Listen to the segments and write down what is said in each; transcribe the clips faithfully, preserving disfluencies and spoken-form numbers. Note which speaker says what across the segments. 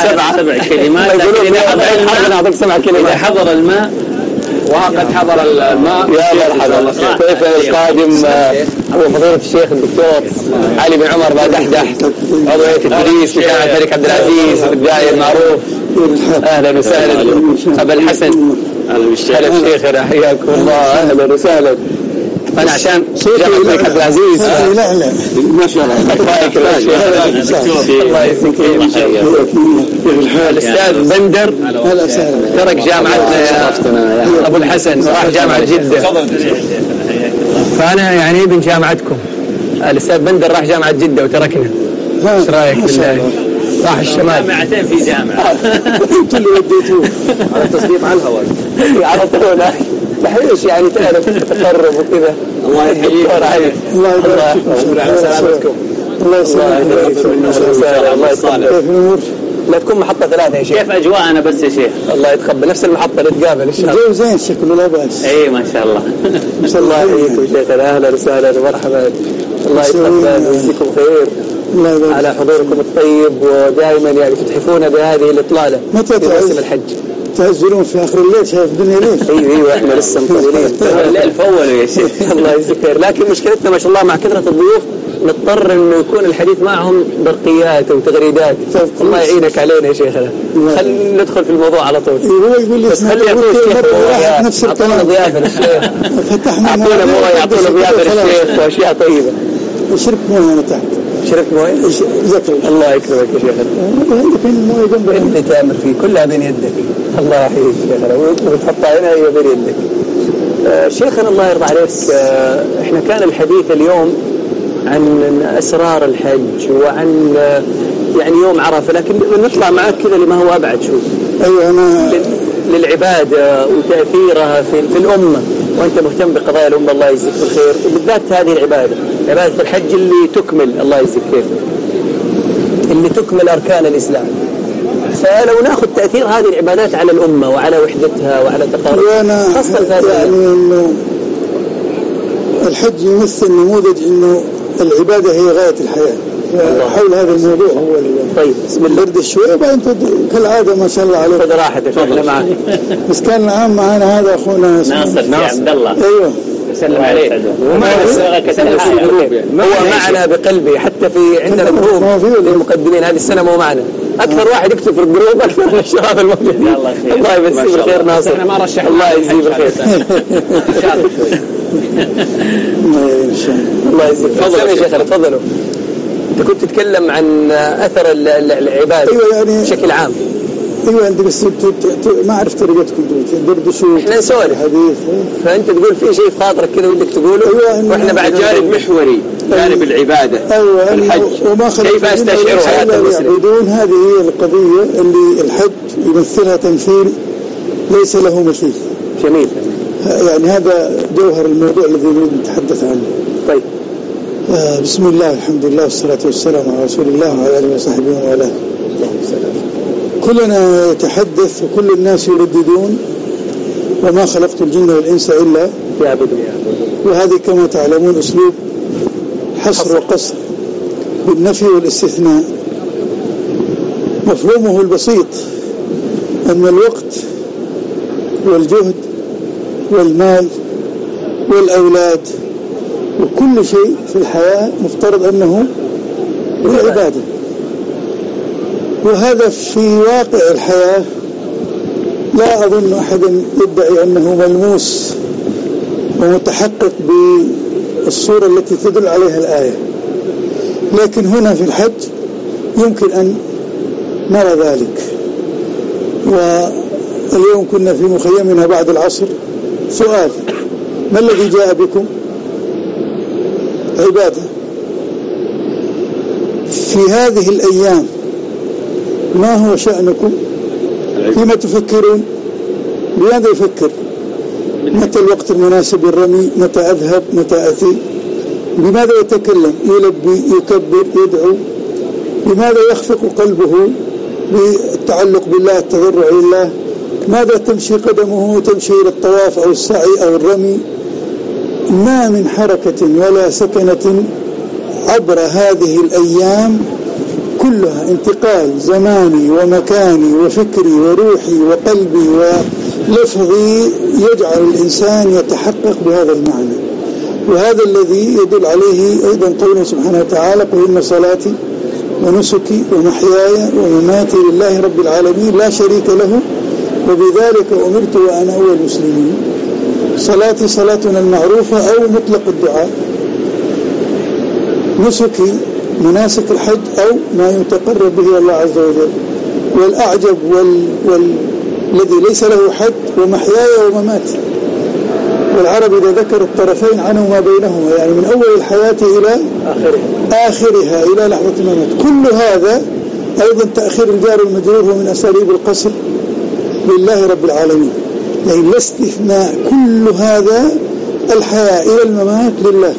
Speaker 1: سبعة
Speaker 2: سبع كلمات، لكن إذا حضر الماء
Speaker 1: سبع كلمات
Speaker 2: إذا حضر الماء
Speaker 3: وقد حضر الماء.
Speaker 1: يا مرحبا كيف القادم أبو فضيلة الشيخ الدكتور علي بن عمر بادحدح عضو هيئة التدريس في جامعة الملك عبد العزيز الداعية المعروف. أهلا وسهلا أبا الحسن.
Speaker 2: أهلا بالشيخ.
Speaker 1: هلا بشيخنا حياكم الله. أهلا وسهلا. أنا عشان جامعة الملك عبد العزيز
Speaker 4: لا لا
Speaker 3: ما شاء الله.
Speaker 1: الله يكرمك. الله يسلمك. الأستاذ بندر ترك جامعتنا يا أبو الحسن راح جامعة جدة، فأنا يعني ابن جامعتكم. الأستاذ بندر راح جامعة جدة وتركنا. ايش رايك بالله؟ راح الشمال
Speaker 2: جامعتين في جامعة.
Speaker 4: انتوا اللي وديتوه
Speaker 3: على التصديق على الهواء
Speaker 1: على طول تحريش يعني تعرف تقرب وكذا.
Speaker 3: الله يحييك.
Speaker 4: الله يبارك
Speaker 3: على سلامتكم.
Speaker 4: الله يسلمك.
Speaker 1: الله يسلمك. لا تكون محطة ثلاثة يا شيخ.
Speaker 2: كيف أجواءنا بس يا شيخ؟
Speaker 1: الله يتقبل نفس المحطة نتقابل إن شاء الله.
Speaker 4: الجو زين شكله لا بأس.
Speaker 2: إيه ما شاء الله.
Speaker 1: ما شاء الله يحييكم شيخنا. أهلا وسهلا ومرحبا. الله يتقبل ويجزيكم خير على حضوركم الطيب، ودائما يعني تتحفون بهذه الإطلالة
Speaker 4: متى
Speaker 1: في موسم الحج.
Speaker 4: تهزلون في آخر الليل شايف الدنيا ليه؟
Speaker 1: ايوه ايوه احنا لسه مطولين.
Speaker 2: الليل فولوا يا شيخ.
Speaker 1: الله يجزيك خير. لكن مشكلتنا ما شاء الله مع كثرة الضيوف نضطر انه يكون الحديث معهم برقيات وتغريدات. الله يعينك علينا يا شيخنا. خلينا ندخل في الموضوع على طول.
Speaker 4: هو يقول لي
Speaker 1: بس خلي يعطونا الشيخ
Speaker 4: نفس
Speaker 1: الكلام. اعطونا ضيافة للشيخ.
Speaker 4: فتحنا
Speaker 1: اعطونا مويه، يعطونا ضيافة للشيخ واشياء طيبة.
Speaker 4: شربت مويه انا تحت.
Speaker 1: شربت مويه؟
Speaker 4: ذكر.
Speaker 1: الله يكرمك يا شيخنا.
Speaker 4: عندك المويه جنبك.
Speaker 1: انت تامر فيه كلها بين يدك. الله يحييك شيخنا وتحطها هنا هي بين يدك. آه شيخنا الله يرضى عليك. آه احنا كان الحديث اليوم عن أسرار الحج وعن آه يعني يوم عرفة، لكن نطلع معك كذا لما هو أبعد شوي.
Speaker 4: أيوة أنا
Speaker 1: للعبادة وتأثيرها في, في الأمة، وأنت مهتم بقضايا الأمة الله يجزيك بالخير، وبالذات هذه العبادة عبادة الحج اللي تكمل الله يجزيك خير اللي تكمل أركان الإسلام. فلو ناخذ تأثير هذه العبادات على الأمة وعلى وحدتها وعلى تقاربها خاصة
Speaker 4: يعني إنه الحج يمثل نموذج إنه العبادة هي غاية الحياة. حول هذا الموضوع هو
Speaker 1: طيب بسم الله
Speaker 4: برد شوي وبعدين كالعادة ما شاء الله عليك.
Speaker 1: خذ راحتك احنا معك.
Speaker 4: بس كان العام معنا هذا أخونا
Speaker 2: ناصر يا عبد الله.
Speaker 4: أيوه
Speaker 2: سلم عليه.
Speaker 1: هو معنا بقلبي حتى في عندنا جروب للمقدمين هذه السنة مو معنا. أكثر واحد يكتب في الجروب أكثر من الشباب الموجودين. الله يمسيه بالخير ناصر.
Speaker 2: احنا ما رشحنا.
Speaker 1: الله يجزيه بالخير. الله يجزيه. تفضل يا شيخ تفضلوا. أنت كنت تتكلم عن أثر العبادة
Speaker 4: أيوة يعني
Speaker 1: بشكل عام.
Speaker 4: ايوه عندي بس ما اعرف طريقتكم دردشوا
Speaker 1: احنا نسولف
Speaker 4: حديث.
Speaker 1: فانت تقول في شيء في خاطرك كذا ودك تقوله.
Speaker 4: أيوة
Speaker 1: واحنا بعد
Speaker 3: جانب محوري جانب العباده.
Speaker 4: ايوه
Speaker 3: الحج
Speaker 4: كيف
Speaker 3: استشعر حياه المسلم.
Speaker 4: بدون هذه هي القضيه اللي الحج يمثلها تمثيل ليس له مثيل.
Speaker 1: جميل.
Speaker 4: يعني هذا جوهر الموضوع الذي نريد نتحدث عنه.
Speaker 1: طيب
Speaker 4: آه بسم الله الحمد لله والصلاه والسلام على رسول الله وعلى اله وصحبه وعلى كلنا يتحدث وكل الناس يرددون وما خلقت الجن والإنس إلا
Speaker 1: يعبدون.
Speaker 4: وهذه كما تعلمون أسلوب حصر وقصر بالنفي والاستثناء. مفهومه البسيط أن الوقت والجهد والمال والأولاد وكل شيء في الحياة مفترض أنه هو عبادة، وهذا في واقع الحياة لا أظن أحدا يدعي أنه ملموس ومتحقق بالصورة التي تدل عليها الآية. لكن هنا في الحج يمكن أن نرى ذلك. واليوم كنا في مخيمنا بعد العصر. سؤال: ما الذي جاء بكم؟ عبادة. في هذه الأيام ما هو شأنكم؟ فيما تفكرون؟ بماذا يفكر؟ متى الوقت المناسب للرمي؟ متى أذهب؟ متى أتي؟ بماذا يتكلم؟ يلبي، يكبر، يدعو؟ بماذا يخفق قلبه بالتعلق بالله، التضرع لله؟ ماذا تمشي قدمه تمشي إلى الطواف أو السعي أو الرمي؟ ما من حركة ولا سكنة عبر هذه الأيام كلها انتقال زماني ومكاني وفكري وروحي وقلبي ولفظي يجعل الإنسان يتحقق بهذا المعنى. وهذا الذي يدل عليه أيضا قوله سبحانه وتعالى: قل إن صلاتي ونسكي ومحياي ومماتي لله رب العالمين لا شريك له وبذلك أمرت وأنا أول المسلمين. صلاتي صلاتنا المعروفة أو مطلق الدعاء، نسكي مناسك الحج أو ما يتقرب به الله عز وجل، والأعجب وال... والذي ليس له حد ومحياي ومماتي. والعرب إذا ذكر الطرفين عنه ما بينهما، يعني من أول الحياة إلى آخرها, آخرها إلى لحظة الممات. كل هذا أيضا تأخير الجار المجرور هو من أساليب القصر لله رب العالمين، يعني لا استثناء، كل هذا الحياة إلى الممات لله.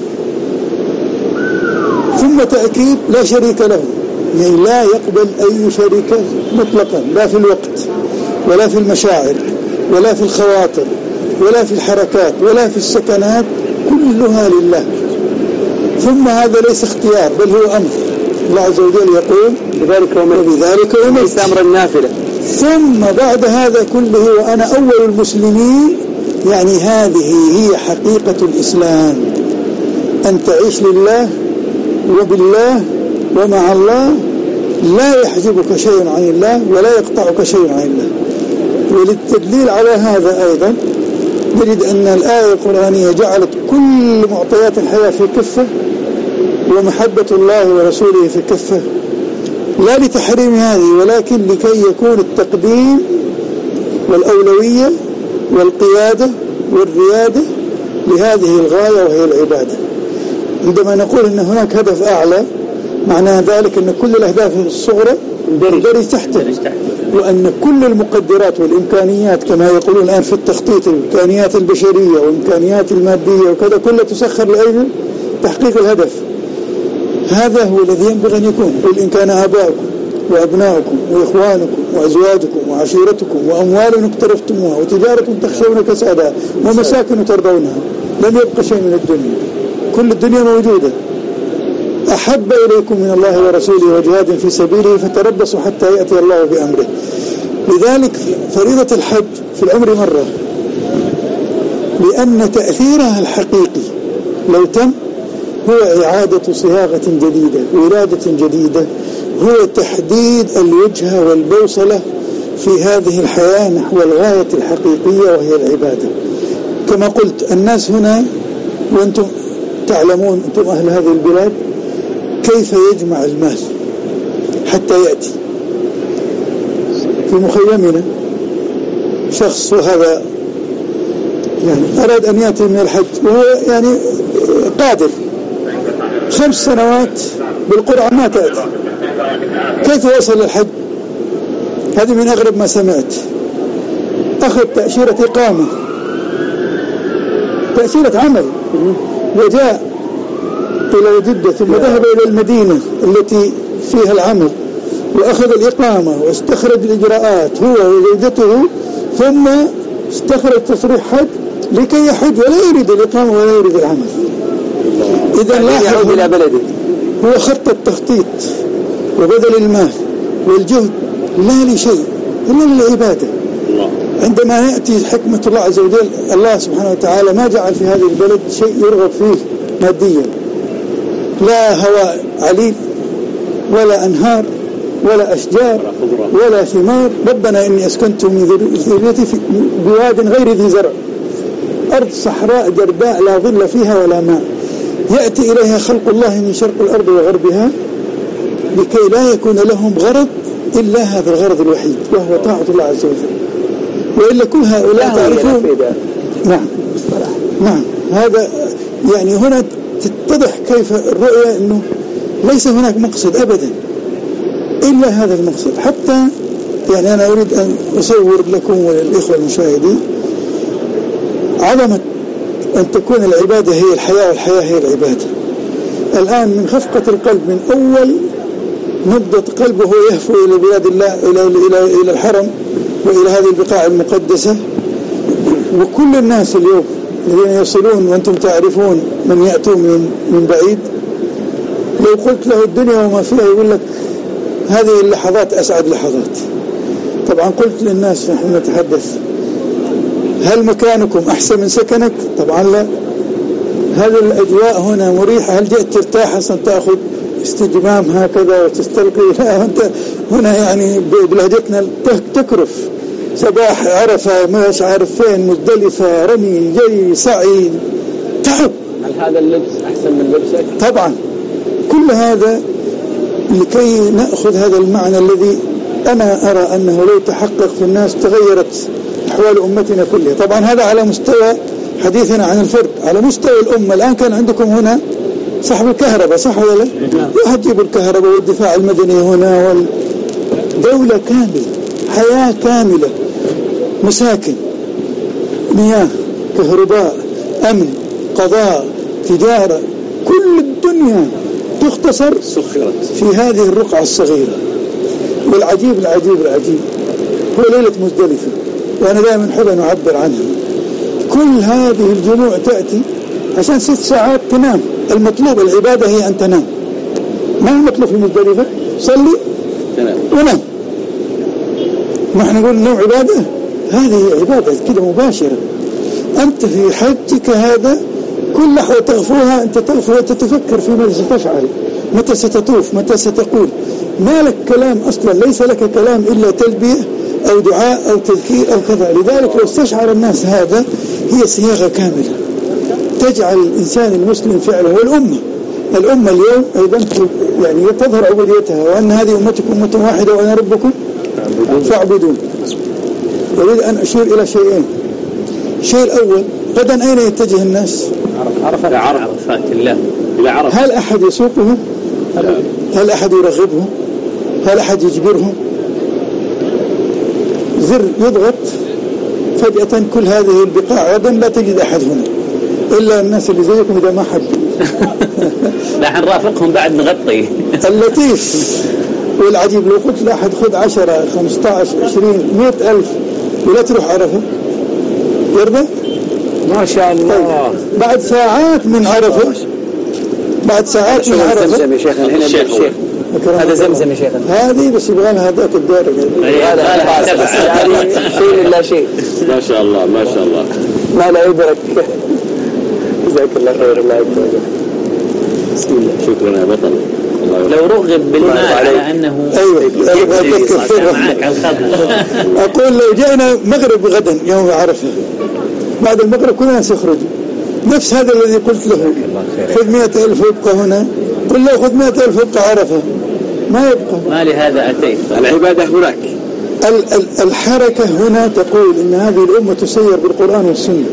Speaker 4: ثم تأكيد لا شريك له، يعني لا يقبل أي شريك مطلقا، لا في الوقت ولا في المشاعر ولا في الخواطر ولا في الحركات ولا في السكنات، كلها لله. ثم هذا ليس اختيار بل هو أمر. الله عز وجل يقول:
Speaker 1: بذلك
Speaker 4: وبذلك أمرت
Speaker 1: أمر النافلة.
Speaker 4: ثم بعد هذا كله وأنا أول المسلمين، يعني هذه هي حقيقة الإسلام، أن تعيش لله وبالله ومع الله، لا يحجبك شيء عن الله ولا يقطعك شيء عن الله. وللتدليل على هذا أيضا نجد أن الآية القرآنية جعلت كل معطيات الحياة في كفة ومحبة الله ورسوله في كفة، لا لتحريم هذه ولكن لكي يكون التقديم والأولوية والقيادة والريادة لهذه الغاية وهي العبادة. عندما نقول أن هناك هدف أعلى، معنى ذلك أن كل الأهداف الصغرى تندرج تحته، وأن كل المقدرات والإمكانيات كما يقولون الآن في التخطيط، الإمكانيات البشرية والإمكانيات المادية وكذا كلها تسخر لأجل تحقيق الهدف. هذا هو الذي ينبغي أن يكون. قل إن كان آباؤكم وأبناؤكم وإخوانكم وأزواجكم وعشيرتكم وأموال اقترفتموها وتجارة تخشون كسادها ومساكن ترضونها، لم يبق شيء من الدنيا، كل الدنيا موجودة، أحب إليكم من الله ورسوله وجهاد في سبيله فتربصوا حتى يأتي الله بأمره. لذلك فريضة الحج في العمر مرة، لأن تأثيرها الحقيقي لو تم هو إعادة صياغة جديدة، ولادة جديدة، هو تحديد الوجهة والبوصلة في هذه الحياة نحو الغاية الحقيقية وهي العبادة. كما قلت الناس هنا وأنتم تعلمون، أنتم أهل هذه البلاد، كيف يجمع المال حتى يأتي. في مخيمنا شخص وهذا يعني أراد أن يأتي من الحج وهو يعني قادر، خمس سنوات بالقرعة ما تأتي، كيف وصل للحج؟ هذه من أغرب ما سمعت. أخذ تأشيرة إقامة، تأشيرة عمل، وجاء إلى جدة ثم ذهب إلى المدينة التي فيها العمل وأخذ الإقامة واستخرج الإجراءات هو وزوجته، ثم استخرج تصريح حج لكي يحج ولا يريد الإقامة ولا يريد العمل. إذا لاحظ
Speaker 1: إلى بلده
Speaker 4: هو خط التخطيط وبذل المال والجهد لا لشيء إلا للعبادة. عندما يأتي حكمة الله عز وجل، الله سبحانه وتعالى ما جعل في هذه البلد شيء يرغب فيه ماديا، لا هواء عليل ولا أنهار ولا أشجار ولا ثمار. ربنا إني أسكنت من ذريتي في بواد غير ذي زرع، أرض صحراء جرداء لا ظل فيها ولا ماء، يأتي إليها خلق الله من شرق الأرض وغربها لكي لا يكون لهم غرض إلا هذا الغرض الوحيد وهو طاعة الله عز وجل. وإلا كل هؤلاء تعرفون. نعم نعم هذا يعني هنا تتضح كيف الرؤية أنه ليس هناك مقصد أبدا إلا هذا المقصد. حتى يعني أنا أريد أن أصور لكم وللإخوة المشاهدين عظمة أن تكون العبادة هي الحياة والحياة هي العبادة. الآن من خفقة القلب، من أول نبضة قلبه يهفو إلى بلاد الله، إلى, إلى, إلى الحرم وإلى هذه البقاع المقدسة، وكل الناس اليوم الذين يصلون وأنتم تعرفون من يأتون من, من بعيد، لو قلت له الدنيا وما فيها يقول لك هذه اللحظات أسعد لحظات. طبعا قلت للناس نحن نتحدث هل مكانكم أحسن من سكنك؟ طبعا لا. هل الأجواء هنا مريحة؟ هل جئت ترتاح أصلا تأخذ استجمام هكذا وتستلقي؟ لا، أنت هنا يعني بلهجتنا تكرف، صباح عرفة مش عارف فين، مزدلفة، رمي، جري، سعي، تعب.
Speaker 2: هل هذا اللبس أحسن من لبسك؟
Speaker 4: طبعا كل هذا لكي نأخذ هذا المعنى الذي أنا أرى أنه لو تحقق في الناس تغيرت أحوال أمتنا كلها. طبعا هذا على مستوى حديثنا عن الفرد. على مستوى الأمة الآن كان عندكم هنا صاحب الكهرباء، صح ولا لا؟ واحد يجيب الكهرباء والدفاع المدني هنا، والدولة كاملة، حياة كاملة، مساكن، مياه، كهرباء، أمن، قضاء، تجارة، كل الدنيا تختصر
Speaker 2: سخرت
Speaker 4: في هذه الرقعة الصغيرة. والعجيب العجيب العجيب هو ليلة مزدلفة، وأنا دائما أحب أن أعبر عنها. كل هذه الجموع تأتي عشان ست ساعات تنام. المطلوب العبادة هي أن تنام. ما المطلوب في مزدلفة؟ صلي ونام. نحن نقول نوع عبادة، هذه عبادة كده مباشرة. أنت في حجك هذا كل لحظة تغفوها أنت تغفو وتتفكر في ماذا ستفعل، متى ستطوف، متى ستقول. ما لك كلام أصلا، ليس لك كلام إلا تلبية أو دعاء أو تذكير أو كذا. لذلك لو استشعر الناس هذا هي صياغة كاملة تجعل الإنسان المسلم فعلا. والأمة الأمة اليوم أيضا يعني تظهر عبوديتها، وأن هذه أمتكم أمة واحدة وأنا ربكم فاعبدون. أريد أن أشير إلى شيئين. الشيء الأول، غدا أين يتجه الناس؟
Speaker 2: عرفات عرفات الله إلى عرفات.
Speaker 4: هل أحد يسوقهم؟ هل أحد يرغبهم؟ هل أحد يجبرهم؟ زر يضغط فجأة كل هذه البقاع غدا لا تجد أحد هنا إلا الناس اللي زيكم إذا ما حد.
Speaker 2: لا حنرافقهم بعد نغطي.
Speaker 4: اللطيف والعجيب لو قلت لأحد خذ عشرة خمسة عشر عشرين مئة ألف ولا تروح عرفة، يرضى؟
Speaker 3: ما شاء الله.
Speaker 4: طيب. بعد ساعات من عرفة بعد ساعات من عرفة
Speaker 1: زمزم يا شيخنا هنا الشيخ. هذا زمزم يا شيخنا.
Speaker 4: هذه بس يبغى لها هذاك الدار.
Speaker 1: هذا شيء لا شيء.
Speaker 3: ما شاء الله ما شاء الله.
Speaker 1: ما لا يدرك. جزاك الله خير. الله يكرمك. بسم الله.
Speaker 3: شكرا يا بطل.
Speaker 2: لو رغب بالمال على أنه
Speaker 4: أيوة
Speaker 2: معك على الخط.
Speaker 4: أقول لو جاءنا مغرب غدا يوم عرفة بعد المغرب كلنا سيخرج. نفس هذا الذي قلت له خذ مئة ألف وابقى هنا، قل له خذ مئة ألف وابقى عرفة، ما يبقى.
Speaker 2: ما لهذا أتيت.
Speaker 3: العبادة هناك.
Speaker 4: الحركة هنا تقول إن هذه الأمة تسير بالقرآن والسنة،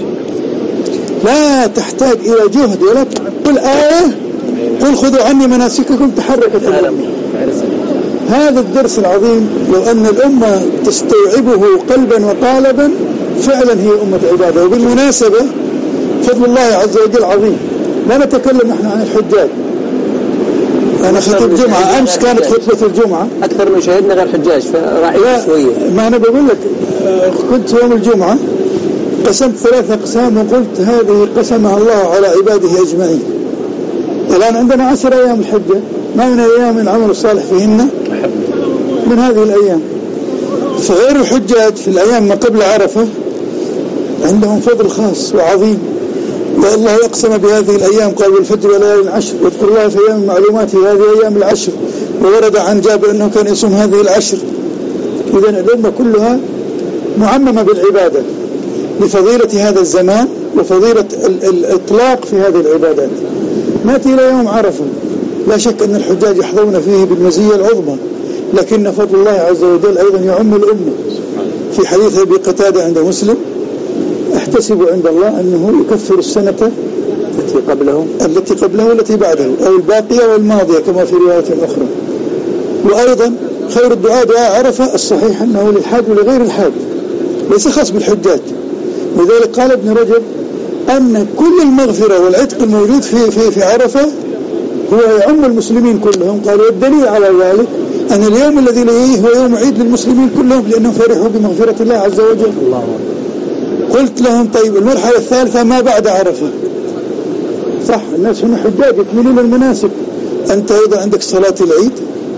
Speaker 4: لا تحتاج إلى جهد ولا تقول آية قل خذوا عني مناسككم تحركت الأمة. هذا الدرس العظيم لو أن الأمة تستوعبه قلبا وقالبا فعلا هي أمة عبادة. وبالمناسبة فضل الله عز وجل عظيم. لا نتكلم نحن عن الحجاج. أنا خطيب جمعة أمس كانت خطبة الجمعة
Speaker 1: أكثر من شهدنا غير حجاج فراعي شوية.
Speaker 4: ما أنا بقول لك كنت يوم الجمعة قسمت ثلاثة أقسام وقلت هذه قسمها الله على عباده أجمعين. الآن عندنا عشر أيام الحجة، ما من أيام العمل الصالح فيهن من هذه الأيام. فغير الحجاج في الأيام ما قبل عرفة عندهم فضل خاص وعظيم. والله أقسم بهذه الأيام قال والفجر وليالي العشر واذكر الله في أيام معلومات هذه أيام العشر. وورد عن جابر أنه كان يصوم هذه العشر. إذن الأمة كلها معممة بالعبادة لفضيلة هذا الزمان وفضيلة الإطلاق في هذه العبادات. نأتي إلى يوم عرفة، لا شك أن الحجاج يحظون فيه بالمزية العظمى، لكن فضل الله عز وجل أيضا يعم الأمة. في حديث أبي قتادة عند مسلم احتسب عند الله أنه يكفر السنة
Speaker 1: التي قبله
Speaker 4: التي قبله والتي بعده أو الباقية والماضية كما في رواية أخرى. وأيضا خير الدعاء دعاء عرفة. الصحيح أنه للحاج ولغير الحاج ليس خاص بالحجاج. لذلك قال ابن رجب أن كل المغفرة والعتق الموجود في في في عرفة هو يعم المسلمين كلهم. قال والدليل على ذلك أن اليوم الذي ليه هو يوم عيد للمسلمين كلهم لأنهم فرحوا بمغفرة الله عز وجل. الله. قلت لهم طيب المرحلة الثالثة ما بعد عرفة. صح الناس هنا حجاج يكملون المناسك. أنت أيضا عندك صلاة العيد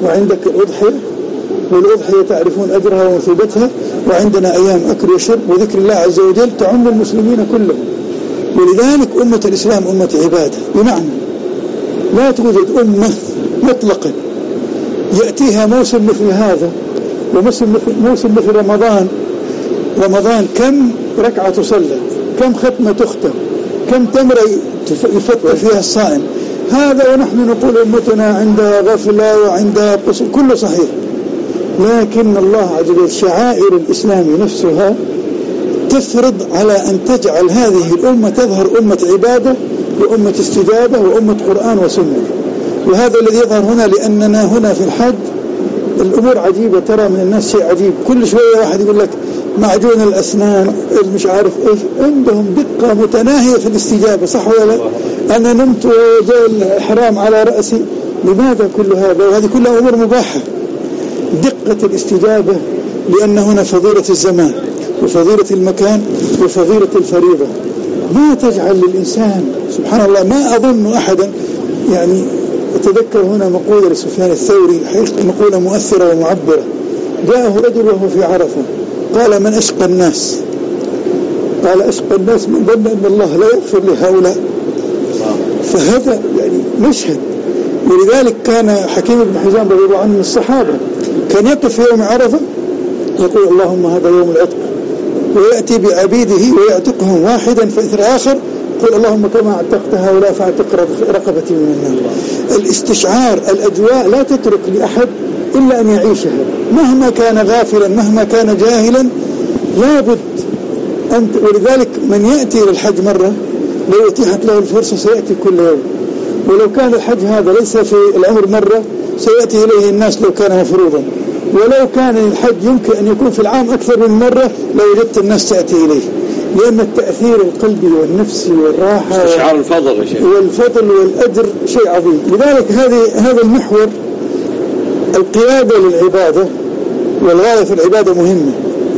Speaker 4: وعندك الأضحية، والأضحية تعرفون أجرها ومثوبتها، وعندنا أيام أكل وشرب وذكر الله عز وجل تعم المسلمين كلهم. ولذلك أمة الإسلام أمة عبادة، بمعنى لا توجد أمة مطلقا يأتيها موسم مثل هذا وموسم مثل, موسم مثل رمضان. رمضان كم ركعة تصلى، كم ختمة تختم، كم تمرة يفطر فيها الصائم. هذا ونحن نقول أمتنا عندها غفلة وعندها قصور، كله صحيح. لكن الله عز وجل شعائر الإسلام نفسها تفرض على أن تجعل هذه الأمة تظهر أمة عبادة وأمة استجابة وأمة قرآن وسنة. وهذا الذي يظهر هنا، لأننا هنا في الحج الأمور عجيبة. ترى من الناس شيء عجيب، كل شوية واحد يقول لك معجون الأسنان مش عارف إيش، عندهم دقة متناهية في الاستجابة، صح ولا لا؟ أنا نمت وجاء الإحرام على رأسي. لماذا كل هذا؟ وهذه كلها أمور مباحة. دقة الاستجابة، لأن هنا فضيلة الزمان وفضيلة المكان وفضيلة الفريضة. ما تجعل للإنسان سبحان الله، ما أظن أحدا يعني أتذكر هنا مقولة لسفيان الثوري، حقيقة مقولة مؤثرة ومعبرة. جاءه رجل وهو في عرفة قال: من أشقى الناس؟ قال: أشقى الناس من ظن أن الله لا يغفر لهؤلاء. فهذا يعني مشهد. ولذلك كان حكيم بن حزام رضي الله عنه من الصحابة كان يقف في يوم عرفة يقول: اللهم هذا يوم العتق، ويأتي بعبيده ويعتقهم واحدا فإثر آخر، قل اللهم كما اعتقت هؤلاء فاعتق رقبتي من النار. الاستشعار الأجواء لا تترك لأحد إلا أن يعيشها، مهما كان غافلا مهما كان جاهلا لابد أن. ولذلك من يأتي للحج مرة لو اتيحت له الفرصة سيأتي كل يوم، ولو كان الحج هذا ليس في العمر مرة سيأتي إليه الناس لو كان مفروضا، ولو كان الحج يمكن أن يكون في العام أكثر من مرة لو وجدت الناس تأتي إليه، لأن التأثير القلبي والنفسي والراحة
Speaker 3: استشعار الفضل يا شيخ
Speaker 4: والفضل والأجر شيء عظيم. لذلك هذه هذا المحور القيادة للعبادة والغاية في العبادة مهمة.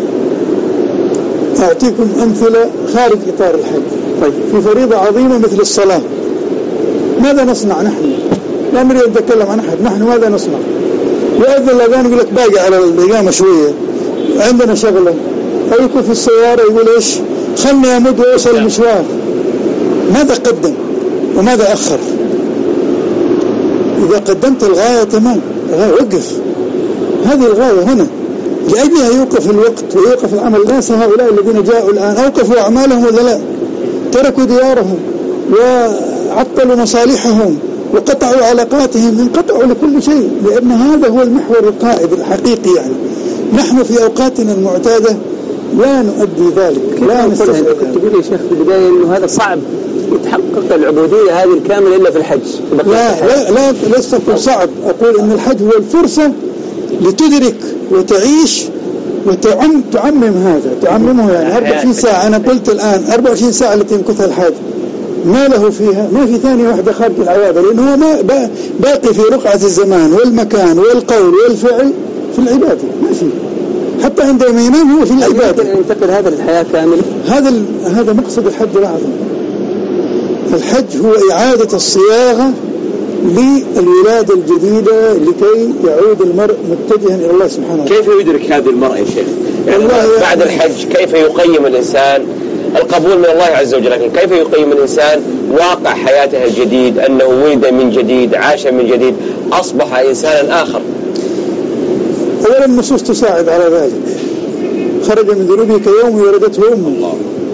Speaker 4: أعطيكم أمثلة خارج إطار الحج. طيب، في فريضة عظيمة مثل الصلاة، ماذا نصنع نحن؟ لا نريد أن نتكلم عن أحد، نحن ماذا نصنع؟ يؤذن الأذان يقول لك باقي على الإقامة شوية، عندنا شغلة، أو يكون في السيارة يقول إيش؟ خلني أمد وأوصل المشوار. ماذا قدم وماذا أخر؟ إذا قدمت الغاية تمام، وقف، هذه الغاية هنا، لأجلها يوقف الوقت ويوقف العمل. الناس هؤلاء الذين جاءوا الآن أوقفوا أعمالهم ولا لا؟ تركوا ديارهم وعطلوا مصالحهم وقطعوا علاقاتهم، انقطعوا لكل شيء، لأن هذا هو المحور القائد الحقيقي. يعني نحن في أوقاتنا المعتادة لا نؤدي ذلك، لا نستطيع.
Speaker 1: كنت تقول يا شيخ في البداية إنه هذا صعب يتحقق العبودية هذه الكاملة إلا في الحج.
Speaker 4: لا لا لا ليس صعب، أقول إن الحج هو الفرصة لتدرك وتعيش وتعم تعمم هذا، تعممه. يعني أربعة وعشرين ساعة، أنا قلت الآن أربعة وعشرين ساعة التي يمكثها الحاج ما له فيها، ما في ثانية واحدة خارج العبادة، لأنه هو ما باقي في رقعة الزمان والمكان والقول والفعل في العبادة، ما في. حتى عندما ينام هو في العبادة.
Speaker 1: أن ينتقل هذا للحياة كاملة.
Speaker 4: هذا هذا مقصد الحج الأعظم. الحج هو إعادة الصياغة للولادة الجديدة لكي يعود المرء متجها إلى الله سبحانه وتعالى.
Speaker 3: كيف يدرك هذه المرء يا شيخ؟
Speaker 5: يعني بعد الحج كيف يقيم الإنسان القبول من الله عز وجل، لكن كيف يقيم الإنسان واقع حياته الجديد، أنه ولد من جديد، عاش من جديد، أصبح إنسانا آخر؟
Speaker 4: أولا النصوص تساعد على ذلك، خرج من ذنوبه كيوم ولدته أمه.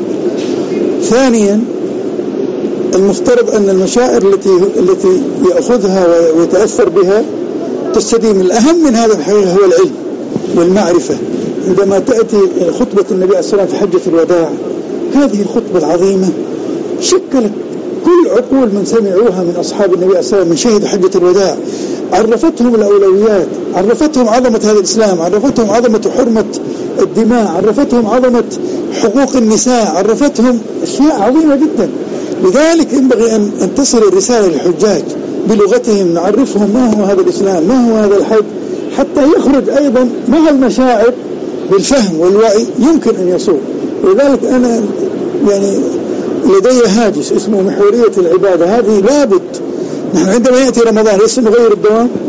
Speaker 4: ثانيا المفترض أن المشاعر التي التي يأخذها ويتأثر بها تستديم. الأهم من هذا الحقيقة هو العلم والمعرفة. عندما تأتي خطبة النبي عليه الصلاة والسلام في حجة الوداع، هذه الخطبة العظيمة شكلت كل عقول من سمعوها من أصحاب النبي عليه الصلاة والسلام من شهد حجة الوداع، عرفتهم الأولويات، عرفتهم عظمة هذا الإسلام، عرفتهم عظمة حرمة الدماء، عرفتهم عظمة حقوق النساء، عرفتهم أشياء عظيمة جدا. لذلك ينبغي أن, أن تصل الرسالة للحجاج بلغتهم، نعرفهم ما هو هذا الإسلام، ما هو هذا الحج، حتى يخرج أيضا مع المشاعر بالفهم والوعي يمكن أن يصوم. ولذلك أنا يعني لدي هاجس اسمه محورية العبادة. هذه لابد، نحن عندما يأتي رمضان ليس نغير الدوام،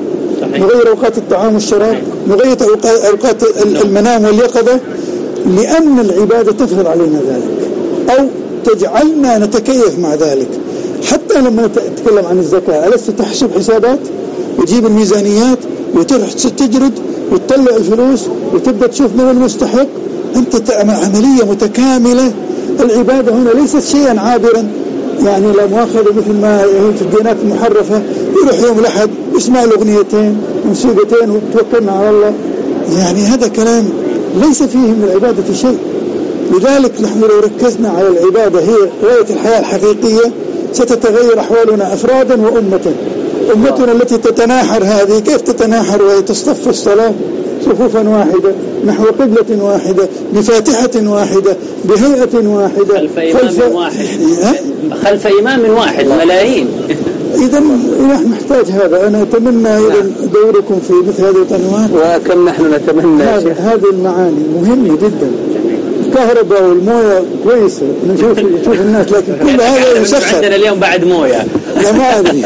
Speaker 4: نغير أوقات الطعام والشراب، نغير أوقات المنام واليقظة، لأن العبادة تفرض علينا ذلك أو تجعلنا نتكيف مع ذلك. حتى لما نتكلم عن الزكاة، ألست تحسب حسابات وتجيب الميزانيات وتروح تجرد وتطلع الفلوس وتبدأ تشوف من المستحق؟ أنت تعمل عملية متكاملة. العبادة هنا ليست شيئا عابرا، يعني لا مؤاخذة مثل ما في الديانات المحرفة يروح يوم الأحد يسمع له أغنيتين وموسيقتين وتوكلنا على الله. يعني هذا كلام ليس فيه من العبادة شيء. لذلك نحن لو ركزنا على العبادة هي غاية الحياة الحقيقية ستتغير أحوالنا أفرادا وأمة. أمتنا التي تتناحر هذه كيف تتناحر وهي تصطف الصلاة صفوفا واحدة نحو قبلة واحدة بفاتحة واحدة بهيئة واحدة
Speaker 2: خلف إمام واحد خلف إمام واحد ملايين.
Speaker 4: إذا نحن نحتاج هذا. أنا أتمنى إذا دوركم في مثل هذه القنوات،
Speaker 1: وكم نحن نتمنى
Speaker 4: هذه المعاني مهمة جدا. الكهرباء والمويه كويسة نشوف نشوف الناس، لكن كل هذا يسخر.
Speaker 2: عندنا اليوم بعد مويه.
Speaker 4: لا ما أدري.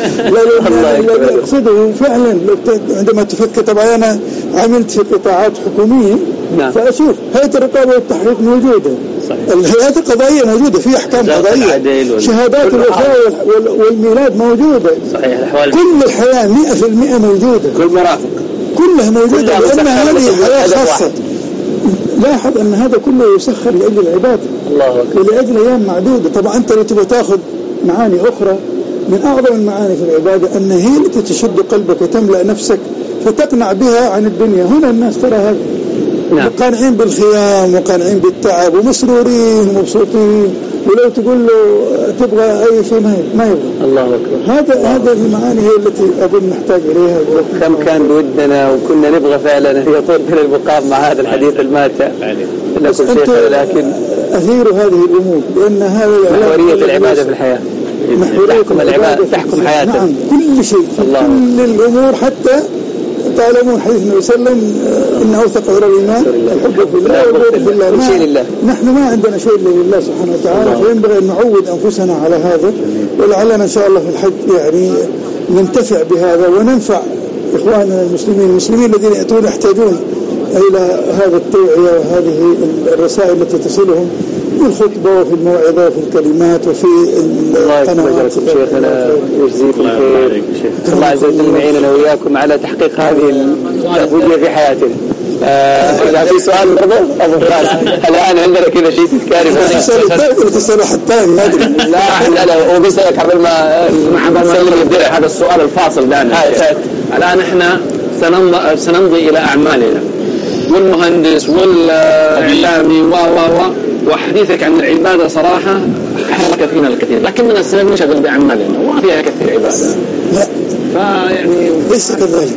Speaker 4: لا لا أقصده فعلا عندما تفكر. طبعا أنا عملت في قطاعات حكومية نعم. فأشوف هيئة الرقابة والتحقيق موجودة، الهيئات القضائية موجودة، في أحكام قضائية، شهادات الوفاة والميلاد موجودة،
Speaker 2: صحيح.
Speaker 4: كل الحياة مئة في المئة موجودة،
Speaker 5: كل مرافق
Speaker 4: كلها موجودة، لأن هذه حياة خاصة. لاحظ أن هذا كله يسخر لأجل العبادة ولأجل أيام معدودة. طبعا أنت لو تبغى تأخذ معاني أخرى من أعظم المعاني في العبادة أن هي التي تشد قلبك وتملأ نفسك فتقنع بها عن الدنيا. هنا الناس ترى هذا نعم. قانعين بالخيام وقانعين بالتعب ومسرورين ومبسوطين، ولو تقول له تبغى أي شيء ما يبغى.
Speaker 1: الله أكبر.
Speaker 4: هذا هذا المعاني هي التي أظن نحتاج إليها.
Speaker 1: كم كان بودنا وكنا نبغى فعلا يطول بنا المقام مع هذا الحديث الماتع لكم شيخنا، لكن
Speaker 4: أثير هذه الأمور لأن هذا
Speaker 1: محورية العبادة في الحياة، تحكم العبادة تحكم حياتنا.
Speaker 4: نعم كل شيء كل الأمور. حتى تعلمون حديث النبي صلى الله عليه وسلم إن أوثق عرى الإيمان الحب في الله والبغض في الله. نحن ما عندنا شيء إلا لله سبحانه وتعالى، فينبغي أن نعود أنفسنا على هذا، ولعلنا إن شاء الله في الحج يعني ننتفع بهذا وننفع إخواننا المسلمين المسلمين الذين يأتون يحتاجون إلى هذا التوعية وهذه الرسائل التي تصلهم في الخطبة وفي الموعظة وفي الكلمات وفي القنوات.
Speaker 1: شيخنا يجزيكم خير، الله عز وجل يعيننا وإياكم على تحقيق هذه الوجهة في حياتنا. إذا في سؤال برضه أبو فارس الآن عندنا كذا شيء تذكاري
Speaker 4: تسأل حتى ما أدري.
Speaker 5: لا لا لا هو بيسألك قبل ما ما نسلم الدرع. هذا السؤال الفاصل دعنا.
Speaker 3: الآن إحنا سنمضي إلى أعمالنا، والمهندس والإعلامي و و و وحديثك عن العبادة صراحة حرك فينا الكثير، لكننا سننشغل بأعمالنا وما فيها كثير عبادة.
Speaker 4: لا
Speaker 3: فيعني
Speaker 4: ليس كذلك.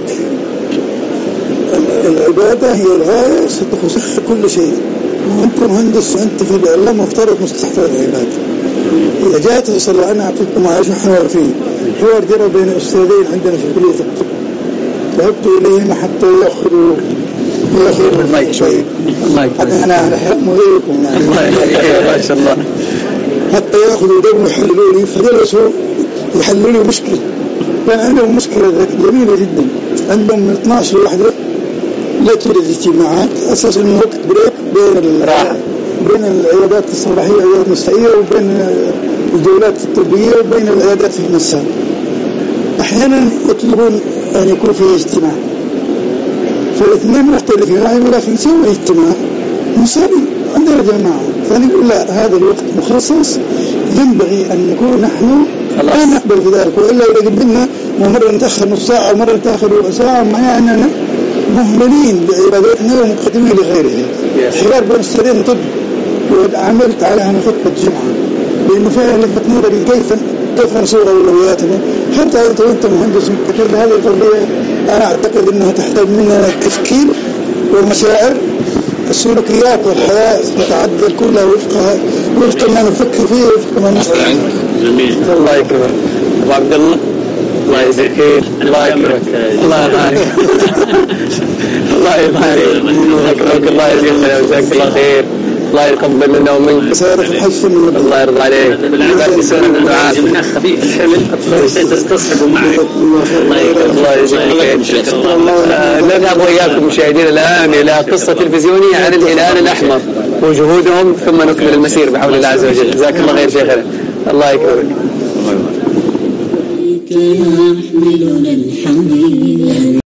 Speaker 4: العبادة هي الغاية، ستخسر كل شيء. أنت مهندس وأنت في الإعلام مفترض مستحفظ العبادة. إذا جاءت صلى الله أنا أعطيكم عايش حوار فيه حوار جرى بين أستاذين عندنا في كلية الطب، ذهبت إليهم حتى يأخذوا يأخذوا المايك شوي. حتى أنا أحب مغيركم
Speaker 1: ما شاء الله.
Speaker 4: حتى يأخذوا دم ويحللوا لي، فجلسوا يحللوا لي مشكلة. كان عندهم مشكلة جميلة جدا. عندهم من اثناش لواحدة لا توجد اجتماعات، أساس إنه وقت بريك بين بين العيادات الصباحية والعيادات المسائية وبين الجولات الطبية وبين العيادات في المساء. أحيانا يطلبون أن يكون فيه اجتماع، فالاثنين مختلفين، لكن نسوي اجتماع نسوي عندنا جماعة. فنقول لا، هذا الوقت مخصص ينبغي أن نكون نحن لا نقبل في ذلك، وإلا إذا قبلنا ومرة نتأخر نص ساعة ومرة نتأخر ربع ساعة معناه أننا مهملين بعبادتنا ومقدمين لغيرها. خلال بين السنين طب وعملت على أن خطبة جمعة، لأنه فعلا لفت نظري كيف كيف نصور أولوياتنا. حتى أنت وأنت مهندس متكلم هذه القضية أنا أعتقد أنها تحتاج مننا التفكير والمشاعر، السلوكيات والحياة تتعدل كلها وفقها وفق ما نفكر فيه وفق ما نستطيع.
Speaker 3: جميل.
Speaker 1: الله يكرمك أبو عبد الله. الله يجزيك خير. الله يكرمك. الله يبارك. الله يبارك. الله يجزيك خير وجزاك الله خير. الله يقبل لنا ومنك.
Speaker 4: سيارة الحج من
Speaker 1: الله يرضى عليك.
Speaker 2: بالعبادة يسوون الدعاء خفيف الحمل تستصحبوا معي.
Speaker 1: الله يجزيك خير. نذهب وإياكم مشاهدينا الآن إلى قصة تلفزيونية عن الهلال الأحمر وجهودهم، ثم نكمل المسير بحول الله عز وجل. جزاك الله خير شيخنا. الله يكرمك.
Speaker 6: يحملنا الحميد